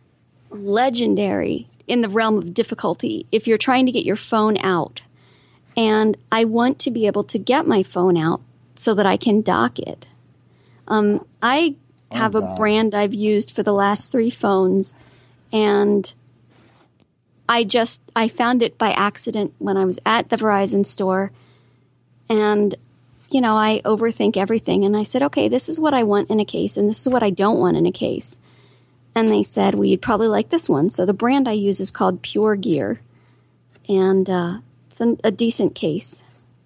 legendary in the realm of difficulty if you're trying to get your phone out. And I want to be able to get my phone out so that I can dock it. I have a brand I've used for the last 3 phones, and I found it by accident when I was at the Verizon store, and I overthink everything, and I said, okay, this is what I want in a case, and this is what I don't want in a case. And they said, well, you'd probably like this one. So the brand I use is called Pure Gear, and it's a decent case.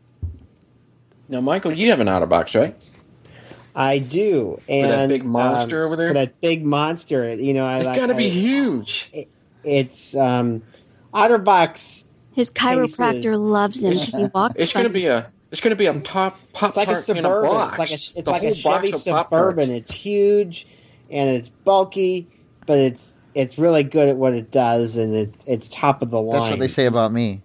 Now, Michael, you have an OtterBox, right? I do. And that big monster over there? For that big monster, It's got to be huge. It's OtterBox. His chiropractor cases. loves him because he walks. It's going to be a. It's going to be a top pop. It's like a Suburban. It's like a Chevy Suburban. It's huge and it's bulky, but it's really good at what it does, and it's top of the line. That's what they say about me.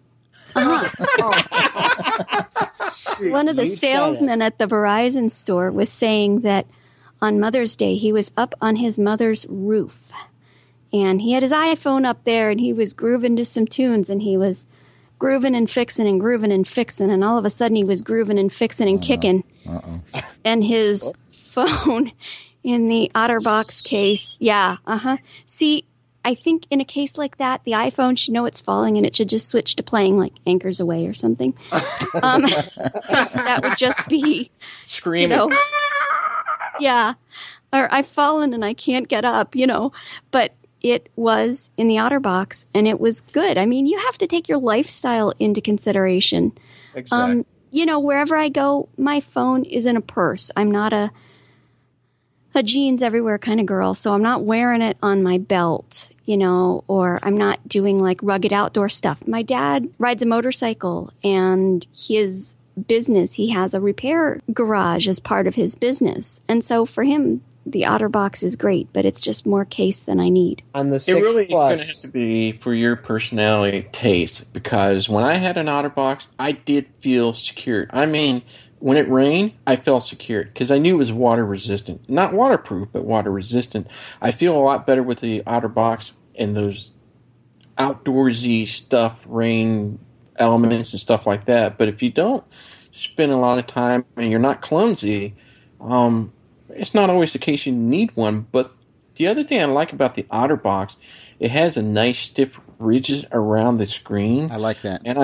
One of the You said salesmen at the Verizon store was saying that on Mother's Day he was up on his mother's roof, and he had his iPhone up there, and he was grooving to some tunes, and he was grooving and fixing and grooving and fixing, and all of a sudden he was grooving and fixing and kicking, and his phone in the OtterBox case, See, I think in a case like that, the iPhone should know it's falling, and it should just switch to playing like Anchors Away or something. That would just be screaming. Yeah, or I've fallen and I can't get up, but it was in the OtterBox, and it was good. I mean, you have to take your lifestyle into consideration. Exactly. Wherever I go, my phone is in a purse. I'm not a jeans everywhere kind of girl, so I'm not wearing it on my belt, or I'm not doing like rugged outdoor stuff. My dad rides a motorcycle, and his business, he has a repair garage as part of his business. And so for him, the OtterBox is great, but it's just more case than I need. On the It 6 really is going to Plus, have to be for your personality taste, because when I had an OtterBox, I did feel secure. I mean, when it rained, I felt secure because I knew it was water resistant. Not waterproof, but water resistant. I feel a lot better with the OtterBox and those outdoorsy stuff, rain elements and stuff like that. But if you don't spend a lot of time and you're not clumsy, it's not always the case you need one. But the other thing I like about the OtterBox, it has a nice stiff ridges around the screen. I like that. And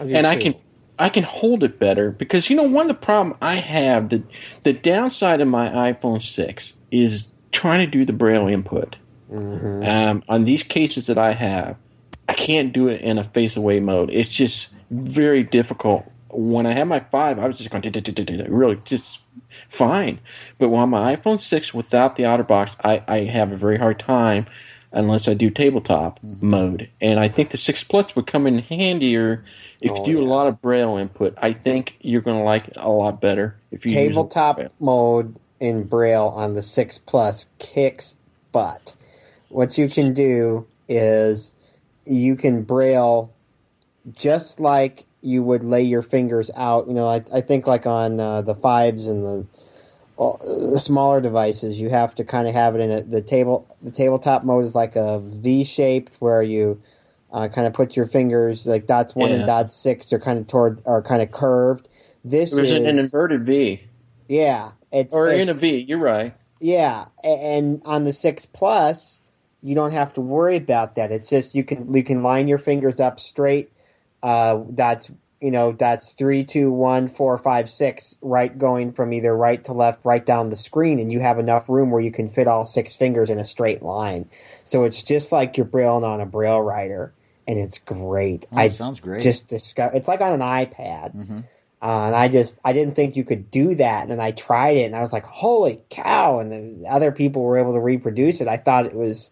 I can hold it better because one of the problem I have, the downside of my iPhone 6 is trying to do the Braille input. On these cases that I have, I can't do it in a face away mode. It's just very difficult. When I had my 5, I was just going really just fine. But on my iPhone 6 without the OtterBox, I have a very hard time unless I do tabletop mode. And I think the 6 Plus would come in handier if you do a lot of Braille input. I think you're going to like it a lot better if you tabletop use mode in Braille on the 6 Plus kicks butt. What you can do is you can Braille just like you would lay your fingers out. I think like on the 5s and the smaller devices, you have to kind of have it in the tabletop mode is like a V shaped where you kind of put your fingers like dots 1 and dots 6 are kind of kind of curved. This is an inverted V. Yeah, it's in a V. You're right. Yeah, and on the 6 Plus, you don't have to worry about that. It's just you can line your fingers up straight. That's 3, 2, 1, 4, 5, 6, right, going from either right to left, right down the screen, and you have enough room where you can fit all 6 fingers in a straight line. So it's just like you're brailing on a braille writer, and it's great. Oh, sounds great. It's like on an iPad. Mm-hmm. And I didn't think you could do that. And then I tried it, and I was like, holy cow. And the other people were able to reproduce it. I thought it was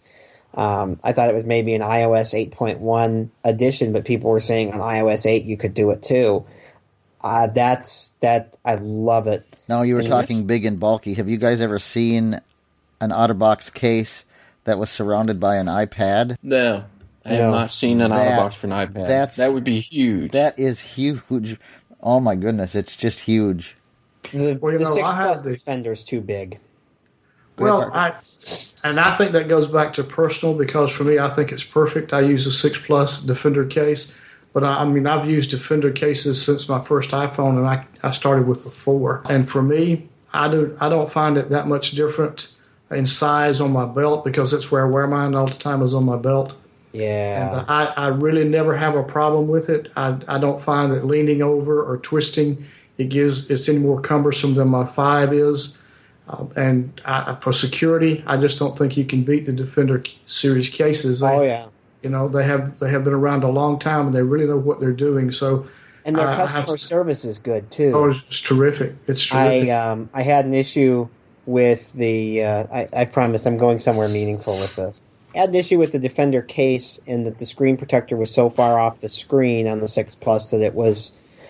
maybe an iOS 8.1 edition, but people were saying on iOS 8 you could do it too. I love it. Now, you were talking big and bulky. Have you guys ever seen an OtterBox case that was surrounded by an iPad? No. I have not seen an OtterBox for an iPad. That would be huge. That is huge. Oh my goodness, it's just huge. The 6 Plus Defender's too big. Well, I think that goes back to personal, because for me, I think it's perfect. I use a 6 Plus Defender case, but I've used Defender cases since my first iPhone, and I started with the 4. And for me, I don't find it that much different in size on my belt, because that's where I wear mine all the time, is on my belt. Yeah. And I really never have a problem with it. I don't find it leaning over or twisting. It's any more cumbersome than my 5 is. And for security, I just don't think you can beat the Defender series cases. Yeah. They have been around a long time, and they really know what they're doing. So, and their customer service is good too. Oh, it's terrific. It's terrific. I had an issue with the. I promise I'm going somewhere meaningful with this. I had an issue with the Defender case, and that the screen protector was so far off the screen on the 6 Plus that it was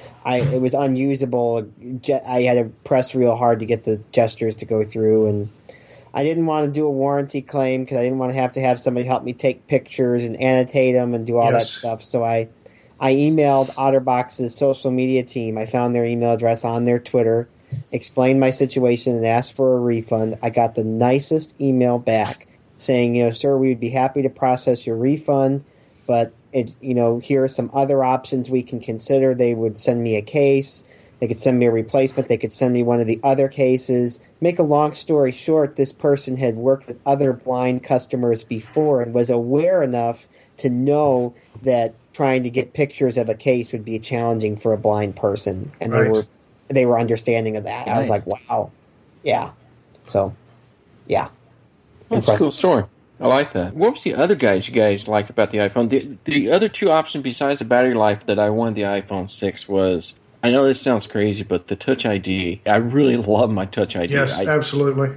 unusable. I had to press real hard to get the gestures to go through, and I didn't want to do a warranty claim because I didn't want to have somebody help me take pictures and annotate them and do all that stuff. So I emailed OtterBox's social media team. I found their email address on their Twitter, explained my situation, and asked for a refund. I got the nicest email back saying, sir, we would be happy to process your refund, but here are some other options we can consider. They would send me a case. They could send me a replacement. They could send me one of the other cases. Make a long story short, this person had worked with other blind customers before and was aware enough to know that trying to get pictures of a case would be challenging for a blind person. And they were understanding of that. Nice. I was like, wow. Yeah. So, yeah. That's a cool story. I like that. What was the other guys you guys liked about the iPhone? The other two options besides the battery life that I wanted the iPhone 6 was, I know this sounds crazy, but the Touch ID. I really love my Touch ID. Yes, absolutely.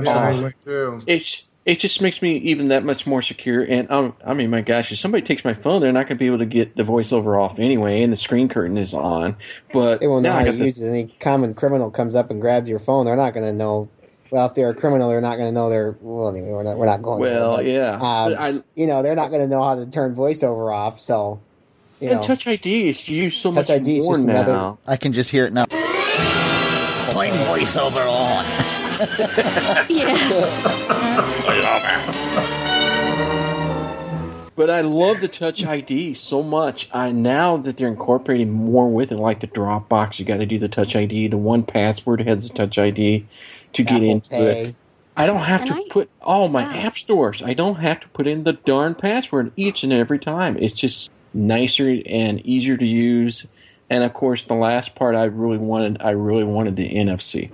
It just makes me even that much more secure. And my gosh, if somebody takes my phone, they're not going to be able to get the voiceover off anyway, and the screen curtain is on. But they won't know how to use it. Any common criminal comes up and grabs your phone, they're not going to know. Well, if they're a criminal, they're not going to know they're. Well, anyway, we're not going. Well, there, they're not going to know how to turn voiceover off. So, Touch ID is used so much more now. I can just hear it now. Playing voiceover on. But I love the Touch ID so much. Now that they're incorporating more with it, like the Dropbox, you got to do the Touch ID. The 1Password has the Touch ID to get into it. I don't have to put all my app stores. I don't have to put in the darn password each and every time. It's just nicer and easier to use. And of course, the last part I really wanted the NFC.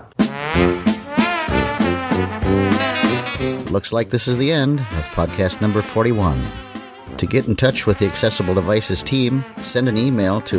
Looks like this is the end of podcast number 41. To get in touch with the Accessible Devices team, send an email to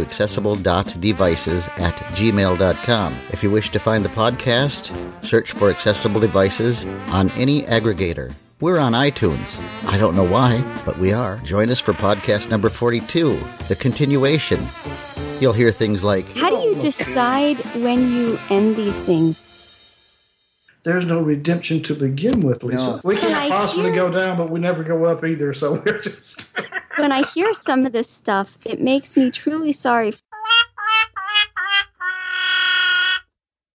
accessible.devices@gmail.com. If you wish to find the podcast, search for Accessible Devices on any aggregator. We're on iTunes. I don't know why, but we are. Join us for podcast number 42, the continuation. You'll hear things like, how do you decide when you end these things? There's no redemption to begin with, Lisa. No. We can't possibly go down, but we never go up either, so we're just... When I hear some of this stuff, it makes me truly sorry